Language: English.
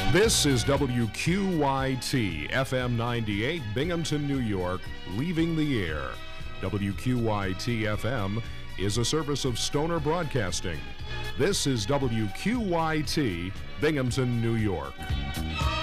This is WQYT FM 98, Binghamton, New York, leaving the air. WQYT FM is a service of Stoner Broadcasting. This is WQYT, Binghamton, New York.